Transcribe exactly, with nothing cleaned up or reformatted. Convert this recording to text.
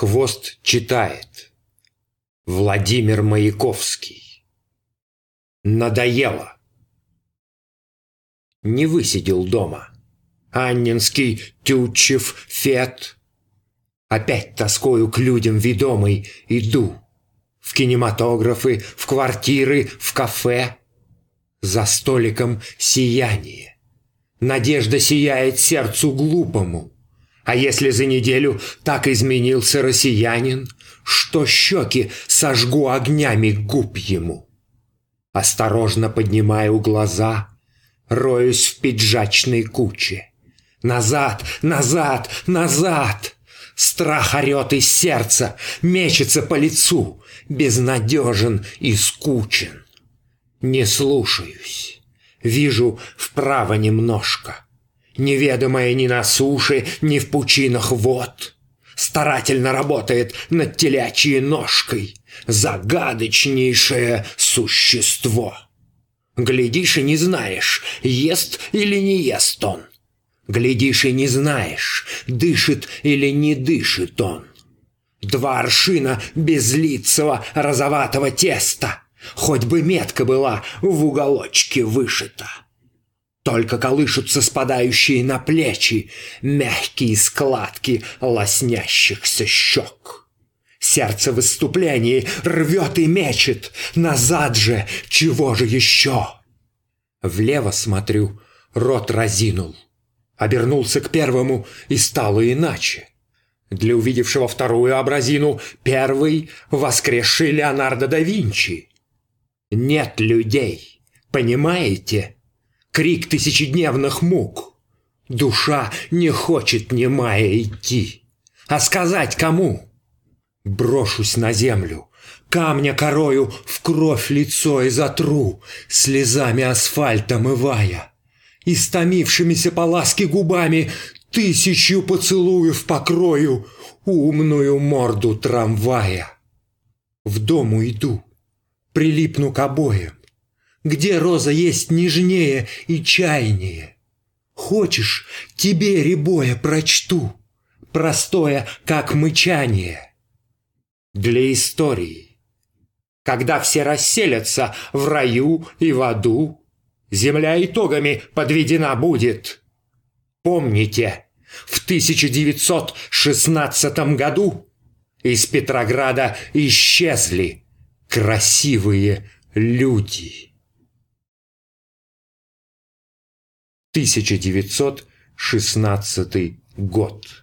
Хвост читает. Владимир Маяковский. Надоело. Не высидел дома. Анненский, Тютчев, Фет. Опять тоскою к людям ведомой иду. В кинематографы, в квартиры, в кафе. За столиком сияние. Надежда сияет сердцу глупому. А если за неделю так изменился россиянин, что щеки сожгу огнями губ ему? Осторожно поднимаю глаза, роюсь в пиджачной куче. Назад, назад, назад! Страх орет из сердца, мечется по лицу, безнадежен и скучен. Не слушаюсь, вижу вправо немножко. Неведомое ни на суше, ни в пучинах вод. Старательно работает над телячьей ножкой загадочнейшее существо. Глядишь и не знаешь, ест или не ест он. Глядишь и не знаешь, дышит или не дышит он. Два аршина безлицего розоватого теста, хоть бы метка была в уголочке вышита. Только колышутся спадающие на плечи мягкие складки лоснящихся щек. Сердце в выступлении рвет и мечет, назад же, чего же еще? Влево смотрю, рот разинул. Обернулся к первому, и стало иначе. Для увидевшего вторую образину первый воскресший Леонардо да Винчи. Нет людей, понимаете? Крик тысячедневных мук. Душа не хочет немая идти. А сказать кому? Брошусь на землю, камня корою в кровь лицо и затру, слезами асфальта мывая. Истомившимися по ласке губами тысячу поцелуев покрою умную морду трамвая. В дом уйду, прилипну к обоям. Где роза есть нежнее и чайнее? Хочешь, тебе рябое прочту, простое, как мычание. Для истории. Когда все расселятся в раю и в аду, земля итогами подведена будет. Помните, в тысяча девятьсот шестнадцатом году из Петрограда исчезли красивые люди. тысяча девятьсот шестнадцатый год.